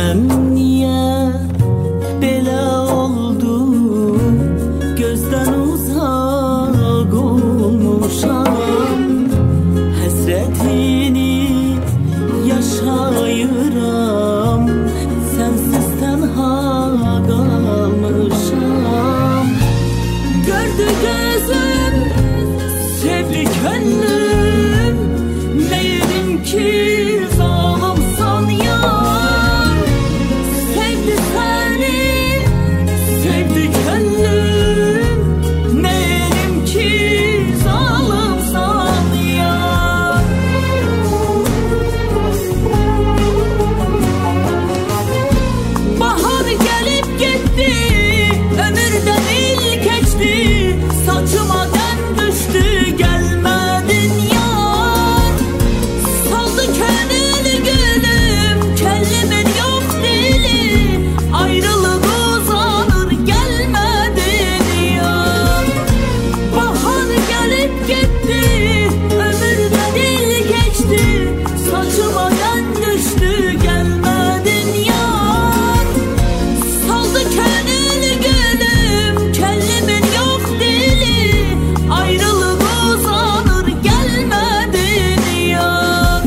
Bilmem niye bela oldu, gözden uzak olmuşam. Hasretini yaşayıram, sensiz tenha kalmışam. Gördü gözüm, sevdi gönlüm, neydim ki zalimsan yar. Sevdi seni, sevdi gönlüm, neydim ki zalimsan yar. Bahar gelip gitti, ömürden il geçti, saçıma den düştü, gelmedin yar. Saldı gönül gülüm, kellimin yok dili, ayrılık uzanır, gelmedin yar. Bahar gelip gitti, ömürden il geçti, saçıma den düştü, gelmedin yar. Saldı gönül gülüm, kellimin yok dili, ayrılık uzanır, gelmedin yar.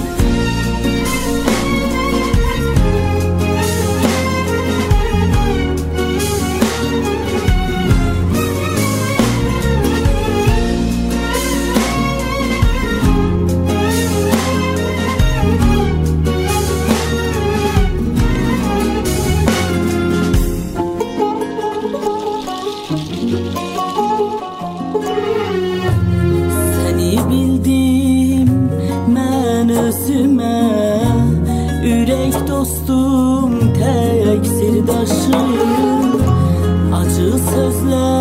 Seni bildim mən özümə, ürək dostum, tek sirdaşım. Acı sözler